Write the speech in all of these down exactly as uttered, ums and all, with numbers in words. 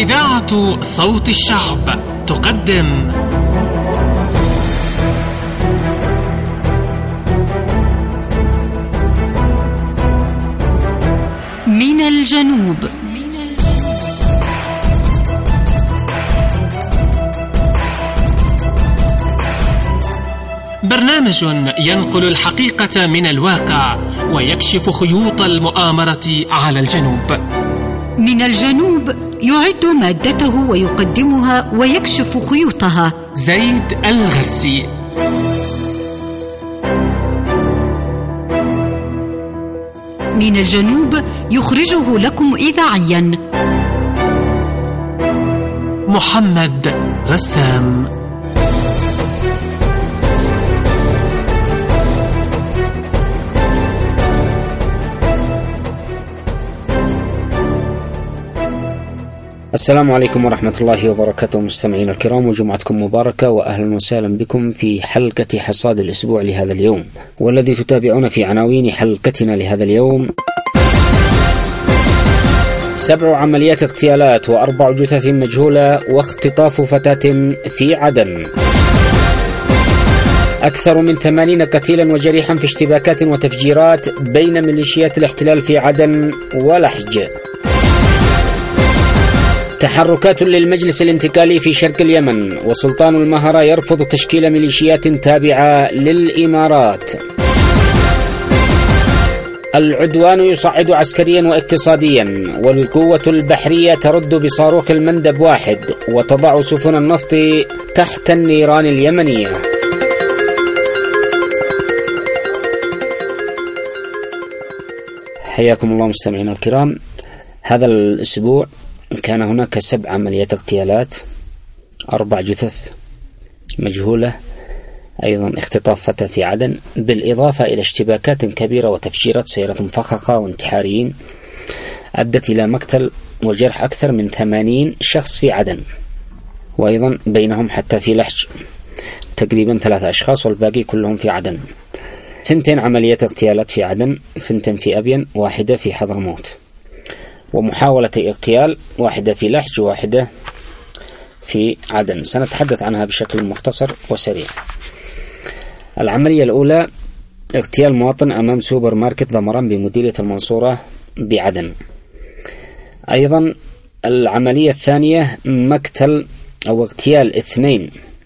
إذاعة صوت الشعب تقدم من الجنوب. برنامج ينقل الحقيقة من الواقع ويكشف خيوط المؤامرة على الجنوب. من الجنوب يعد مادته ويقدمها ويكشف خيوطها زيد الغرسي. من الجنوب يخرجه لكم إذاعيا محمد رسام. السلام عليكم ورحمة الله وبركاته مستمعين الكرام، وجمعتكم مباركة وأهلا وسهلا بكم في حلقة حصاد الأسبوع لهذا اليوم، والذي تتابعون في عناوين حلقتنا لهذا اليوم: سبع عمليات اغتيالات وأربع جثث مجهولة واختطاف فتاة في عدن، أكثر من ثمانين قتيلا وجريحا في اشتباكات وتفجيرات بين ميليشيات الاحتلال في عدن ولحج، تحركات للمجلس الانتقالي في شرق اليمن، وسلطان المهرة يرفض تشكيل ميليشيات تابعة للإمارات، العدوان يصعد عسكريا واقتصاديا، والقوة البحرية ترد بصاروخ المندب واحد وتضع سفن النفط تحت النيران اليمنية. حياكم الله مستمعينا الكرام. هذا الأسبوع كان هناك سبع عمليات اغتيالات، أربع جثث مجهولة، أيضا اختطاف فتى في عدن، بالإضافة إلى اشتباكات كبيرة وتفجيرات سيارات مفخخة وانتحاريين أدت إلى مقتل وجرح أكثر من ثمانين شخص في عدن، وأيضا بينهم حتى في لحج تقريبا ثلاثة أشخاص والباقي كلهم في عدن. ثنتين عمليات اغتيالات في عدن، ثنتين في أبين، واحدة في حضرموت، ومحاولة اغتيال، واحدة في لحج وواحدة في عدن. سنتحدث عنها بشكل مختصر وسريع. العملية الأولى اغتيال مواطن أمام سوبر ماركت ضمران بمديرية المنصورة بعدن. أيضا العملية الثانية مقتل أو اغتيال اثنين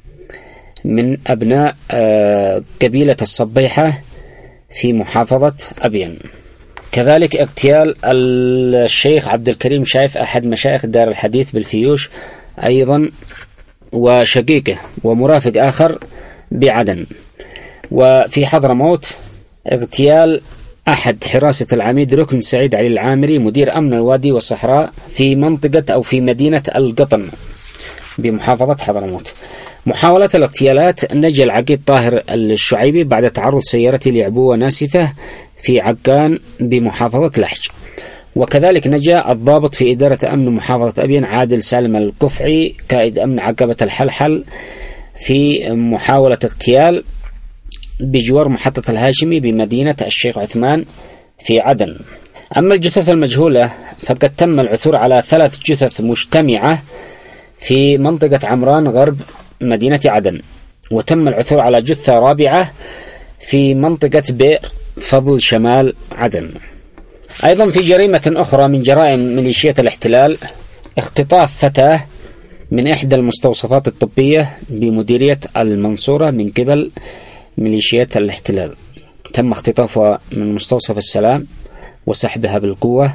من أبناء قبيلة الصبيحة في محافظة أبين. كذلك اغتيال الشيخ عبد الكريم شايف أحد مشايخ دار الحديث بالفيوش أيضا وشقيقه ومرافق آخر بعدن. وفي حضرموت اغتيال أحد حراسة العميد ركن سعيد علي العامري مدير أمن الوادي والصحراء في منطقة أو في مدينة القطن بمحافظة حضرموت. محاولة الاغتيالات: نجا العقيد طاهر الشعيبي بعد تعرض سيارته لعبوة ناسفة في عقان بمحافظة لحج. وكذلك نجا الضابط في إدارة أمن محافظة أبين عادل سالم القفعي قائد أمن عقبة الحلحل في محاولة اغتيال بجوار محطة الهاشمي بمدينة الشيخ عثمان في عدن. أما الجثث المجهولة فقد تم العثور على ثلاث جثث مجتمعة في منطقة عمران غرب مدينة عدن، وتم العثور على جثة رابعة في منطقة بئر فضل شمال عدن. أيضا في جريمة أخرى من جرائم ميليشيات الاحتلال: اختطاف فتاة من إحدى المستوصفات الطبية بمديرية المنصورة من قبل ميليشيات الاحتلال. تم اختطافها من مستوصف السلام وسحبها بالقوة،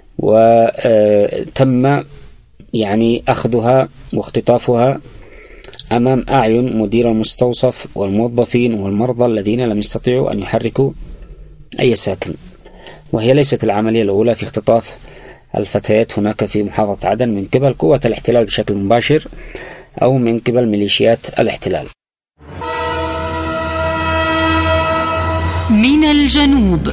وتم يعني أخذها واختطافها أمام أعين مدير المستوصف والموظفين والمرضى الذين لم يستطيعوا أن يحركوا أي ساكن. وهي ليست العملية الأولى في اختطاف الفتيات هناك في محافظة عدن من قبل قوة الاحتلال بشكل مباشر أو من قبل ميليشيات الاحتلال. من الجنوب.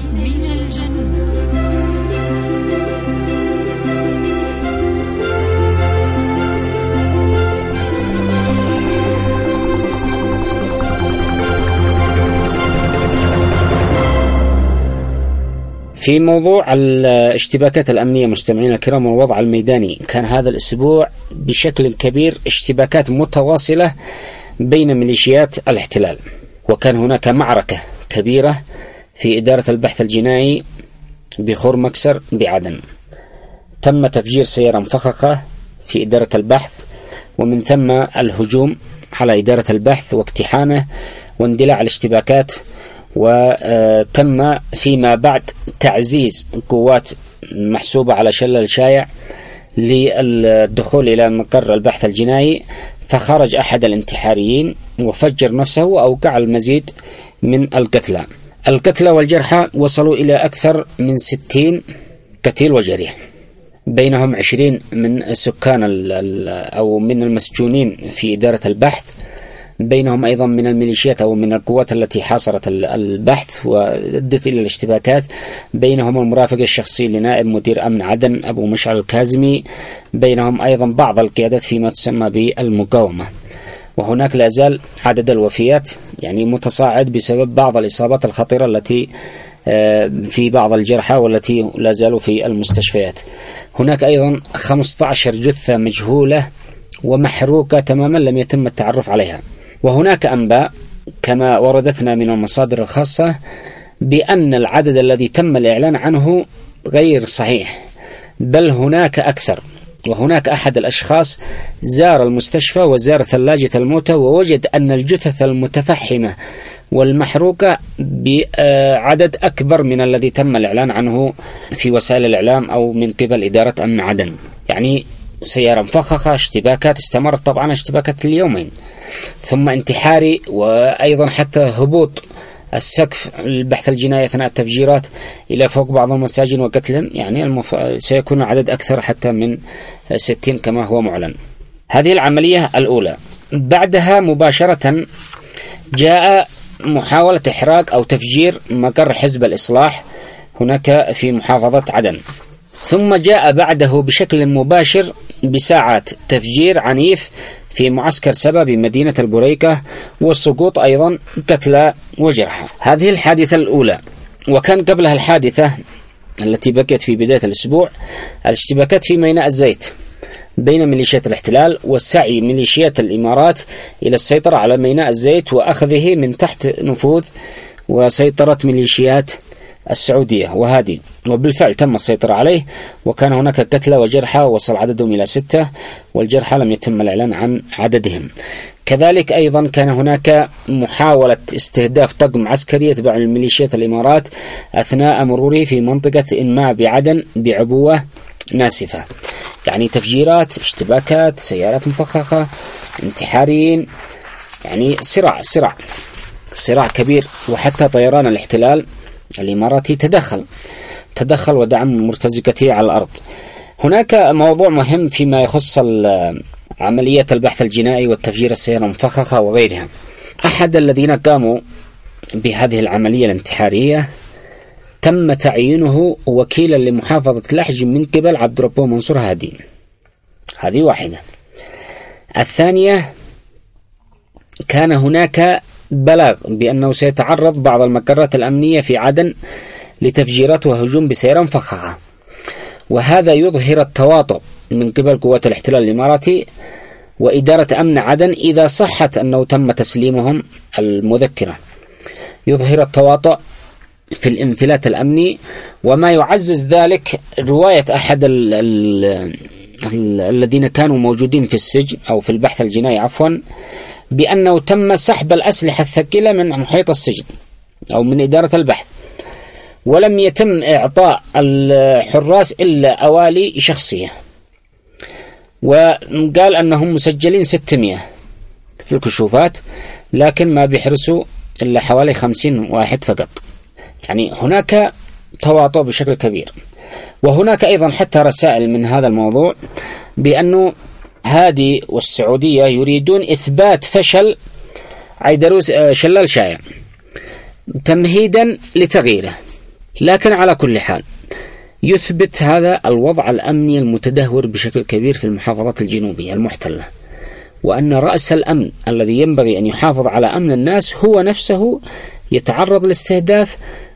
في موضوع الاشتباكات الأمنية مستمعين الكرام والوضع الميداني، كان هذا الأسبوع بشكل كبير اشتباكات متواصلة بين ميليشيات الاحتلال، وكان هناك معركة كبيرة في إدارة البحث الجنائي بخور مكسر بعدن. تم تفجير سيارة مفخخة في إدارة البحث، ومن ثم الهجوم على إدارة البحث واقتحامه واندلاع الاشتباكات، وتم فيما بعد تعزيز قوات محسوبة على شلل شايع للدخول إلى مقر البحث الجنائي، فخرج أحد الانتحاريين وفجر نفسه وأوقع المزيد من القتلى. القتلى والجرحى وصلوا إلى أكثر من ستين قتيل وجريح، بينهم عشرين من سكان أو من المسجونين في إدارة البحث، بينهم أيضا من الميليشيات أو من القوات التي حاصرت البحث وأدت إلى الاشتباكات، بينهم المرافق الشخصي لنائب مدير أمن عدن أبو مشعل الكاظمي، بينهم أيضا بعض القيادات فيما تسمى بالمقاومة. وهناك لا زال عدد الوفيات يعني متصاعد بسبب بعض الإصابات الخطيرة التي في بعض الجرحى والتي لا زالوا في المستشفيات. هناك أيضا خمسة عشر جثة مجهولة ومحروقة تماما لم يتم التعرف عليها. وهناك أنباء كما وردتنا من المصادر الخاصة بأن العدد الذي تم الإعلان عنه غير صحيح، بل هناك أكثر. وهناك أحد الأشخاص زار المستشفى وزار ثلاجة الموتى ووجد أن الجثث المتفحمة والمحروقة بعدد أكبر من الذي تم الإعلان عنه في وسائل الإعلام أو من قبل إدارة أمن عدن. يعني سيارة مفخخة، اشتباكات استمرت طبعا اشتباكات اليومين، ثم انتحاري، وأيضا حتى هبوط السقف البحث الجنائي أثناء التفجيرات إلى فوق بعض المساجين وقتلهم. يعني المف... سيكون عدد أكثر حتى من ستين كما هو معلن. هذه العملية الأولى. بعدها مباشرة جاء محاولة إحراق أو تفجير مقر حزب الإصلاح هناك في محافظة عدن، ثم جاء بعده بشكل مباشر بساعات تفجير عنيف في معسكر سبا بمدينة البريكة، والسقوط أيضا قتلى وجرحى. هذه الحادثة الأولى. وكان قبلها الحادثة التي بقيت في بداية الأسبوع الاشتباكات في ميناء الزيت بين ميليشيات الاحتلال وسعي ميليشيات الإمارات إلى السيطرة على ميناء الزيت وأخذه من تحت نفوذ وسيطرة ميليشيات السعودية وهادي، وبالفعل تم السيطرة عليه، وكان هناك قتلى وجرحى وصل عددهم إلى ستة، والجرحى لم يتم الإعلان عن عددهم. كذلك أيضا كان هناك محاولة استهداف طقم عسكري يتبع الميليشيات الإمارات أثناء مروره في منطقة إنماع بعدن بعبوة ناسفة. يعني تفجيرات، اشتباكات، سيارات مفخخة، انتحاريين، يعني صراع صراع صراع كبير. وحتى طيران الاحتلال الإماراتي تدخل تدخل ودعم مرتزقته على الأرض. هناك موضوع مهم فيما يخص عملية البحث الجنائي والتفجير السيارة المفخخة وغيرها. أحد الذين قاموا بهذه العملية الانتحارية تم تعيينه وكيلا لمحافظة لحج من قبل عبد الربو منصور هادي. هذه واحدة. الثانية، كان هناك بلاغ بأنه سيتعرض بعض المقرات الأمنية في عدن لتفجيرات وهجوم بسيارة مفخخة، وهذا يظهر التواطؤ من قبل قوات الاحتلال الإماراتي وإدارة أمن عدن إذا صحت أنه تم تسليمهم المذكرة. يظهر التواطؤ في الانفلات الأمني، وما يعزز ذلك رواية أحد ال ال ال الذين كانوا موجودين في السجن أو في البحث الجنائي عفوا بأنه تم سحب الأسلحة الثقيلة من محيط السجن أو من إدارة البحث، ولم يتم إعطاء الحراس إلا أوالي شخصية، وقال أنهم مسجلين ستمائة في الكشوفات، لكن ما بيحرسوا إلا حوالي خمسين واحد فقط. يعني هناك تواطؤ بشكل كبير. وهناك أيضا حتى رسائل من هذا الموضوع بأنه هادي والسعودية يريدون إثبات فشل عيدروس شلال شايع تمهيدا لتغييره. لكن على كل حال يثبت هذا الوضع الأمني المتدهور بشكل كبير في المحافظات الجنوبية المحتلة، وأن رأس الأمن الذي ينبغي أن يحافظ على أمن الناس هو نفسه يتعرض لاستهداف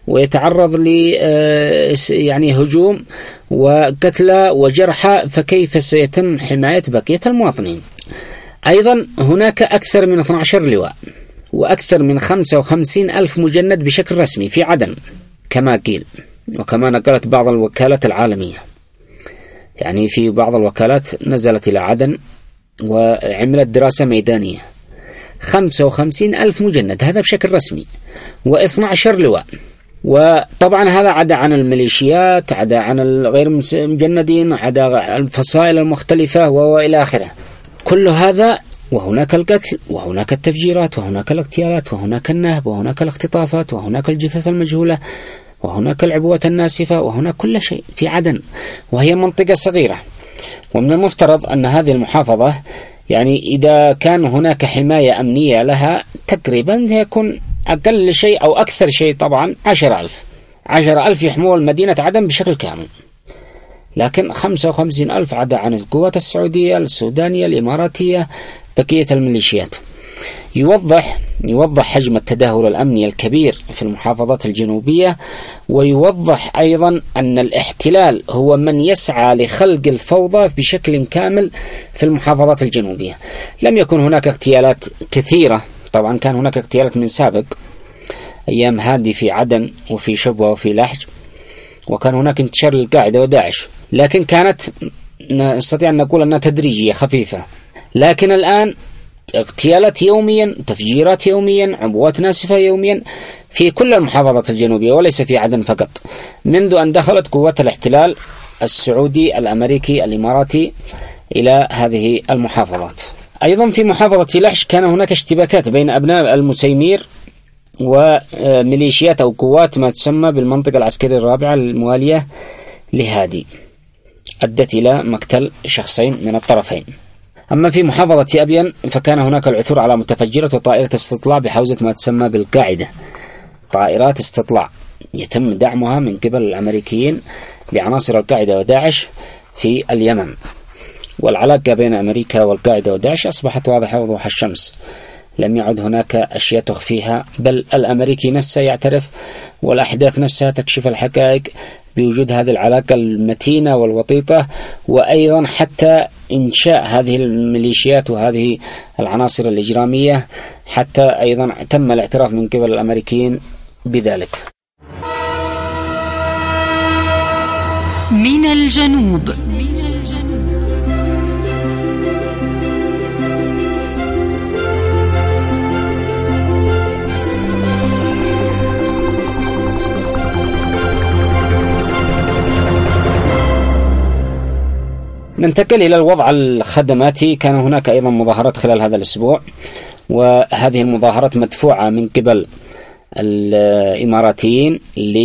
ويتعرض ل يعني هجوم وقتلى وجرحى، فكيف سيتم حماية بقية المواطنين؟ أيضا هناك أكثر من اثني عشر لواء وأكثر من خمسة وخمسين ألف مجند بشكل رسمي في عدن كما قيل، وكما نقلت بعض الوكالات العالمية. يعني في بعض الوكالات نزلت إلى عدن وعملت دراسة ميدانية، خمسة وخمسين ألف مجند هذا بشكل رسمي، واثني عشر لواء. وطبعا هذا عدا عن الميليشيات، عدا عن الغير مجندين، عدا الفصائل المختلفة وإلى آخره. كل هذا وهناك القتل وهناك التفجيرات وهناك الاغتيالات وهناك النهب وهناك الاختطافات وهناك الجثث المجهولة وهناك العبوات الناسفة وهناك كل شيء في عدن، وهي منطقة صغيرة. ومن المفترض أن هذه المحافظة يعني إذا كان هناك حماية أمنية لها تقريبا يكون أقل شيء أو أكثر شيء طبعا عشر ألف عشر ألف يحمون مدينة عدن بشكل كامل، لكن خمسة وخمسين ألف عدا عن القوات السعودية السودانية الإماراتية بقية الميليشيات. يوضح يوضح حجم التدهور الأمني الكبير في المحافظات الجنوبية، ويوضح أيضا أن الاحتلال هو من يسعى لخلق الفوضى بشكل كامل في المحافظات الجنوبية. لم يكن هناك اغتيالات كثيرة، طبعا كان هناك اغتيالات من سابق أيام هادي في عدن وفي شبوة وفي لحج، وكان هناك انتشار للقاعدة وداعش، لكن كانت نستطيع أن نقول أنها تدريجية خفيفة. لكن الآن اغتيالات يوميا، تفجيرات يوميا، عبوات ناسفة يوميا في كل المحافظات الجنوبية وليس في عدن فقط، منذ أن دخلت قوات الاحتلال السعودي الأمريكي الإماراتي إلى هذه المحافظات. أيضا في محافظة لحج كان هناك اشتباكات بين أبناء المسيمير وميليشيات أو قوات ما تسمى بالمنطقة العسكرية الرابعة الموالية لهادي، أدت إلى مقتل شخصين من الطرفين. أما في محافظة أبين فكان هناك العثور على متفجرة وطائرة استطلاع بحوزة ما تسمى بالقاعدة، طائرات استطلاع يتم دعمها من قبل الأمريكيين لعناصر القاعدة وداعش في اليمن. والعلاقة بين أمريكا والقاعدة وداعش أصبحت واضحة وضوح الشمس، لم يعد هناك أشياء تخفيها، بل الأمريكي نفسه يعترف والأحداث نفسها تكشف الحقائق بوجود هذه العلاقة المتينة والوطيطة. وأيضا حتى إنشاء هذه الميليشيات وهذه العناصر الإجرامية حتى أيضا تم الاعتراف من قبل الأمريكيين بذلك. من الجنوب. ننتقل إلى الوضع الخدماتي. كان هناك أيضا مظاهرات خلال هذا الأسبوع، وهذه المظاهرات مدفوعة من قبل الإماراتيين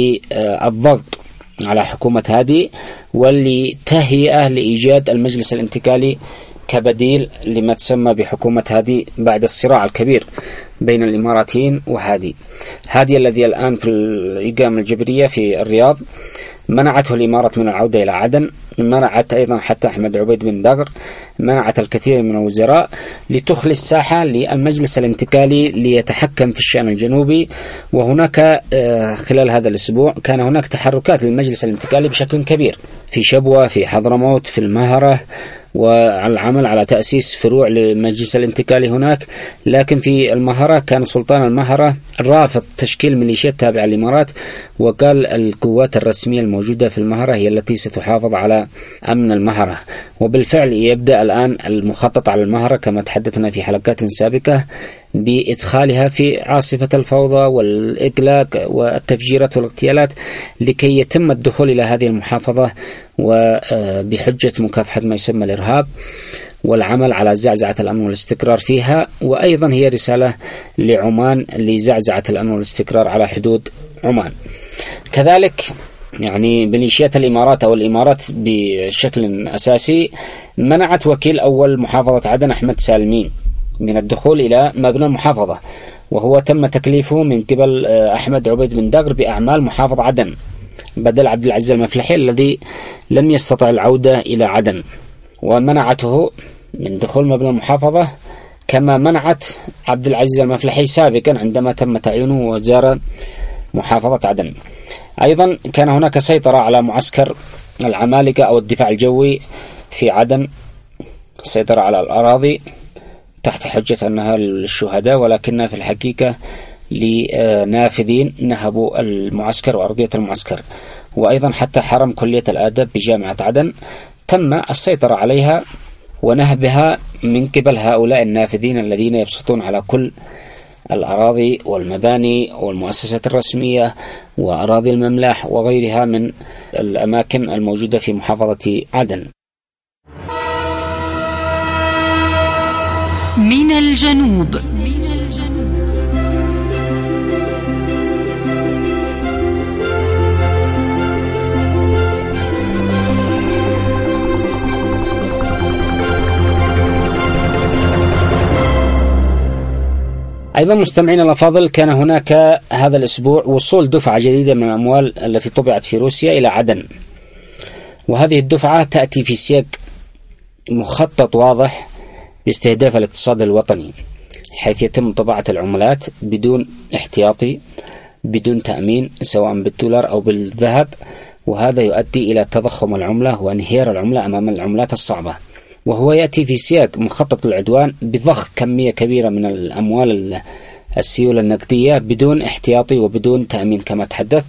للضغط على حكومة هادي ولتهيئة لإيجاد المجلس الانتقالي كبديل لما تسمى بحكومة هادي بعد الصراع الكبير بين الإماراتيين وهادي. هادي الذي الآن في الإقامة الجبرية في الرياض منعته الإمارات من العودة إلى عدن، منعت أيضا حتى أحمد عبيد بن دغر، منعت الكثير من الوزراء لتخلي الساحة للمجلس الانتقالي ليتحكم في الشأن الجنوبي. وهناك خلال هذا الأسبوع كان هناك تحركات للمجلس الانتقالي بشكل كبير في شبوة، في حضرموت، في المهرة، وعلى العمل على تأسيس فروع للمجلس الانتقالي هناك. لكن في المهرة كان سلطان المهرة رافض تشكيل ميليشيات تابعة للإمارات، وقال القوات الرسمية الموجودة في المهرة هي التي ستحافظ على أمن المهرة. وبالفعل يبدأ الآن المخطط على المهرة كما تحدثنا في حلقات سابقة بإدخالها في عاصفة الفوضى والإقلاق والتفجيرات والاغتيالات لكي يتم الدخول إلى هذه المحافظة وبحجة مكافحة ما يسمى الإرهاب والعمل على زعزعة الأمن والاستقرار فيها. وأيضا هي رسالة لعمان لزعزعة الأمن والاستقرار على حدود عمان. كذلك يعني ميليشيات الإمارات أو الإمارات بشكل أساسي منعت وكيل أول محافظة عدن أحمد سالمين من الدخول إلى مبنى المحافظة، وهو تم تكليفه من قبل أحمد عبيد بن دغر بأعمال محافظ عدن بدل عبد العزيز المفلحي الذي لم يستطع العودة إلى عدن، ومنعته من دخول مبنى المحافظة كما منعت عبد العزيز المفلحي سابقا عندما تم تعيينه وزارة محافظة عدن. أيضا كان هناك سيطرة على معسكر العمالقة أو الدفاع الجوي في عدن، سيطرة على الأراضي تحت حجة أنها للشهداء، ولكنها في الحقيقة لنافذين نهبوا المعسكر وأرضية المعسكر. وأيضا حتى حرم كلية الآداب بجامعة عدن تم السيطرة عليها ونهبها من قبل هؤلاء النافذين الذين يبسطون على كل الأراضي والمباني والمؤسسات الرسمية وأراضي المملاح وغيرها من الأماكن الموجودة في محافظة عدن. من الجنوب. أيضا مستمعين الأفاضل، كان هناك هذا الأسبوع وصول دفعة جديدة من الأموال التي طبعت في روسيا إلى عدن، وهذه الدفعة تأتي في سياق مخطط واضح باستهداف الاقتصاد الوطني، حيث يتم طباعة العملات بدون احتياطي بدون تأمين سواء بالدولار أو بالذهب، وهذا يؤدي إلى تضخم العملة وانهيار العملة أمام العملات الصعبة. وهو يأتي في سياق مخطط العدوان بضخ كمية كبيرة من الأموال السيولة النقدية بدون احتياطي وبدون تأمين كما تحدث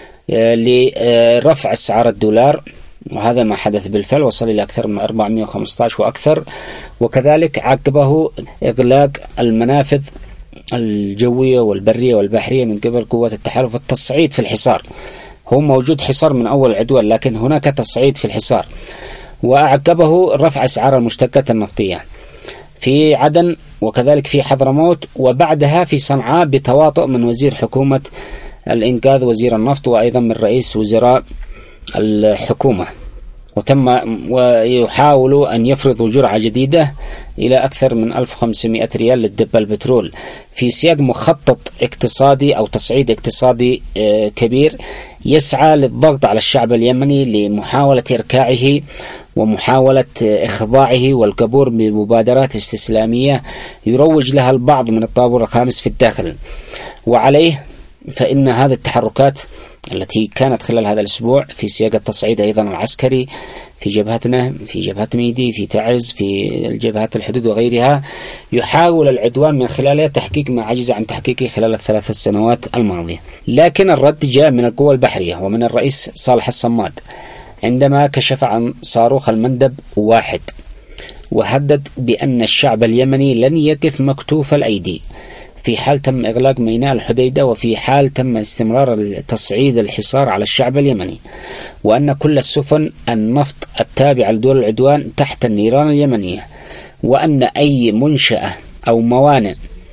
لرفع أسعار الدولار، وهذا ما حدث بالفعل، وصل إلى أكثر من أربعمائة وخمسة عشر وأكثر. وكذلك عقبه إغلاق المنافذ الجوية والبرية والبحرية من قبل قوات التحالف والتصعيد في الحصار. هو موجود حصار من أول العدوان، لكن هناك تصعيد في الحصار. وعقبه رفع أسعار المشتقات النفطية في عدن وكذلك في حضرموت، وبعدها في صنعاء بتواطؤ من وزير حكومة الإنقاذ وزير النفط وأيضا من رئيس وزراء الحكومة. وتم ويحاول أن يفرضوا جرعة جديدة إلى أكثر من ألف وخمسمائة ريال للدب البترول في سياق مخطط اقتصادي أو تصعيد اقتصادي كبير يسعى للضغط على الشعب اليمني لمحاولة إركاعه ومحاولة إخضاعه والقبول بمبادرات استسلامية يروج لها البعض من الطابور الخامس في الداخل. وعليه فإن هذه التحركات التي كانت خلال هذا الأسبوع في سياق التصعيد أيضا العسكري في جبهتنا، في جبهة ميدي، في تعز، في الجبهات الحدود وغيرها، يحاول العدوان من خلالها تحقيق ما عجز عن تحقيقه خلال الثلاث سنوات الماضية. لكن الرد جاء من القوى البحرية ومن الرئيس صالح الصماد عندما كشف عن صاروخ المندب واحد وهدد بأن الشعب اليمني لن يقف مكتوف الأيدي في حال تم إغلاق ميناء الحديدة وفي حال تم استمرار تصعيد الحصار على الشعب اليمني، وأن كل السفن النفط التابعة لدول العدوان تحت النيران اليمنية، وأن أي منشأة أو موانئ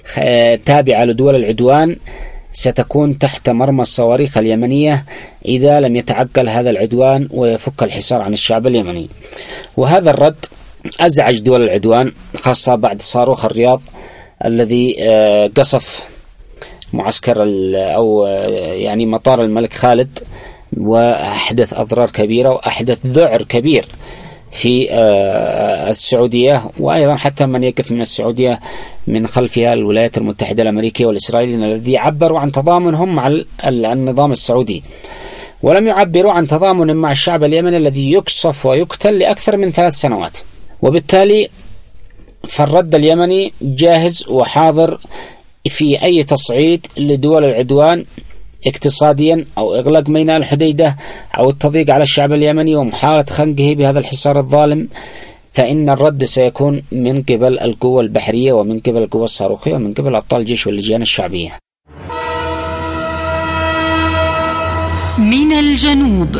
تابعة لدول العدوان ستكون تحت مرمى الصواريخ اليمنية إذا لم يتعقل هذا العدوان ويفك الحصار عن الشعب اليمني. وهذا الرد أزعج دول العدوان، خاصة بعد صاروخ الرياض الذي قصف معسكر أو يعني مطار الملك خالد وأحدث أضرار كبيرة وأحدث ذعر كبير في السعودية، وأيضا حتى من يقف من السعودية من خلفها الولايات المتحدة الأمريكية والإسرائيليين الذي عبروا عن تضامنهم مع النظام السعودي، ولم يعبروا عن تضامن مع الشعب اليمني الذي يقصف ويقتل لأكثر من ثلاث سنوات. وبالتالي فالرد اليمني جاهز وحاضر في أي تصعيد لدول العدوان اقتصاديا أو إغلاق ميناء الحديدة أو التضييق على الشعب اليمني ومحاولة خنقه بهذا الحصار الظالم، فإن الرد سيكون من قبل القوى البحرية ومن قبل القوى الصاروخية ومن قبل أبطال الجيش واللجان الشعبية. من الجنوب.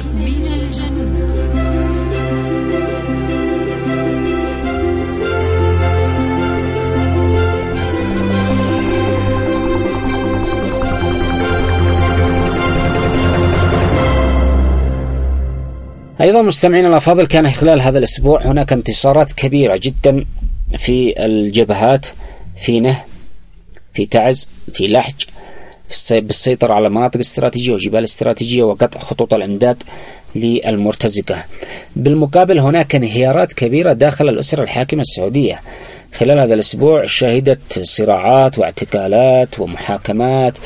أيضا مستمعين الأفاضل، كان خلال هذا الأسبوع هناك انتصارات كبيرة جدا في الجبهات، في نه، في تعز، في لحج، في بالسيطرة على مناطق استراتيجية وجبال استراتيجية وقطع خطوط الإمداد للمرتزقة. بالمقابل هناك انهيارات كبيرة داخل الأسرة الحاكمة السعودية خلال هذا الأسبوع، شهدت صراعات واعتقالات ومحاكمات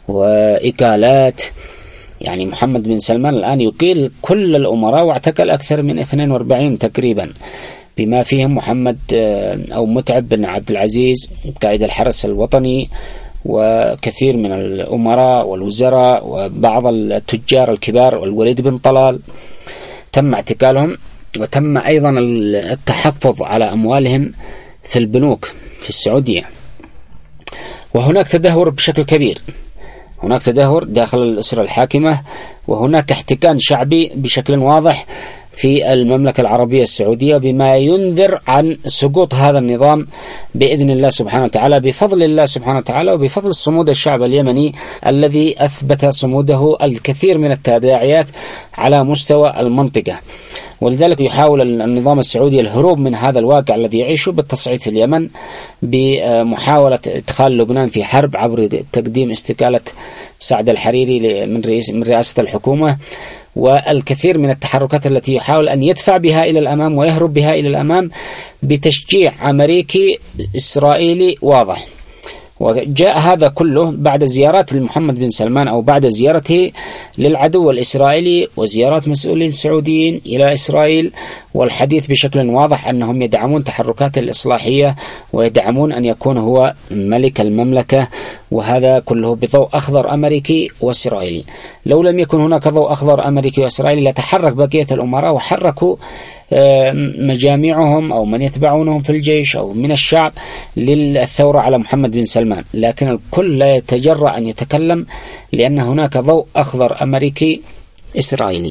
وإكالات. يعني محمد بن سلمان الآن يقيل كل الأمراء، واعتقل أكثر من اثنين وأربعين تقريبا، بما فيهم محمد أو متعب بن عبد العزيز قائد الحرس الوطني، وكثير من الأمراء والوزراء وبعض التجار الكبار، والوليد بن طلال تم اعتقالهم، وتم أيضا التحفظ على أموالهم في البنوك في السعودية. وهناك تدهور بشكل كبير، هناك تدهور داخل الأسرة الحاكمة، وهناك احتكان شعبي بشكل واضح في المملكة العربية السعودية، بما ينذر عن سقوط هذا النظام بإذن الله سبحانه وتعالى، بفضل الله سبحانه وتعالى، وبفضل صمود الشعب اليمني الذي أثبت صموده الكثير من التداعيات على مستوى المنطقة. ولذلك يحاول النظام السعودي الهروب من هذا الواقع الذي يعيشه بالتصعيد في اليمن، بمحاولة إدخال لبنان في حرب عبر تقديم استقالة سعد الحريري من رئيس من رئاسة الحكومة، والكثير من التحركات التي يحاول أن يدفع بها إلى الأمام ويهرب بها إلى الأمام بتشجيع أمريكي إسرائيلي واضح. وجاء هذا كله بعد زيارات لمحمد بن سلمان، أو بعد زيارته للعدو الإسرائيلي وزيارات مسؤولين سعوديين إلى إسرائيل، والحديث بشكل واضح أنهم يدعمون تحركات الإصلاحية ويدعمون أن يكون هو ملك المملكة، وهذا كله بضوء أخضر أمريكي وإسرائيلي. لو لم يكن هناك ضوء أخضر أمريكي وإسرائيلي لتحرك بقية الأمراء وحركوا مجامعهم أو من يتبعونهم في الجيش أو من الشعب للثورة على محمد بن سلمان، لكن الكل لا يتجرأ أن يتكلم لأن هناك ضوء أخضر أمريكي إسرائيلي.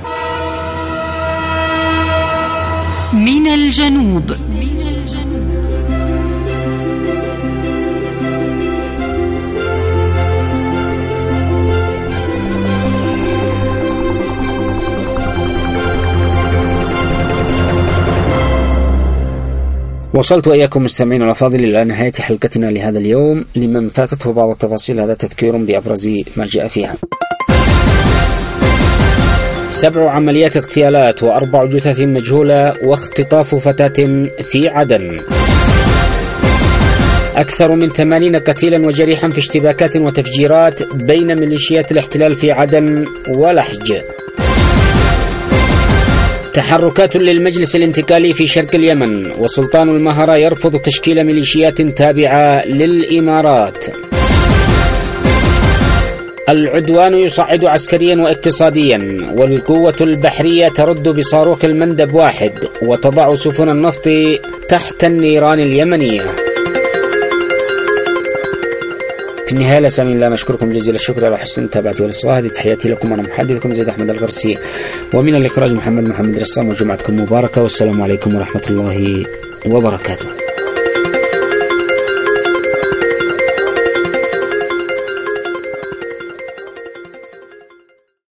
من الجنوب. وصلت وإياكم مستمعين الأفاضل إلى نهاية حلقتنا لهذا اليوم. لمن فاتته بعض التفاصيل هذا تذكير بأبرز ما جاء فيها: سبع عمليات اغتيالات وأربع جثث مجهولة واختطاف فتاة في عدن. أكثر من ثمانين قتيلا وجريحا في اشتباكات وتفجيرات بين ميليشيات الاحتلال في عدن ولحج. تحركات للمجلس الانتقالي في شرق اليمن، وسلطان المهرة يرفض تشكيل ميليشيات تابعة للإمارات. العدوان يصعد عسكريا واقتصاديا، والقوة البحرية ترد بصاروخ المندب واحد وتضع سفن النفط تحت النيران اليمنية. في النهاية لا سامي الله نشكركم جزيل الشكر على حسن المتابعة والإصغاء. هذه تحياتي لكم، أنا محدثكم زيد أحمد الغرسي، ومن الإخراج محمد محمد رسام، وجمعتكم مباركة، والسلام عليكم ورحمة الله وبركاته.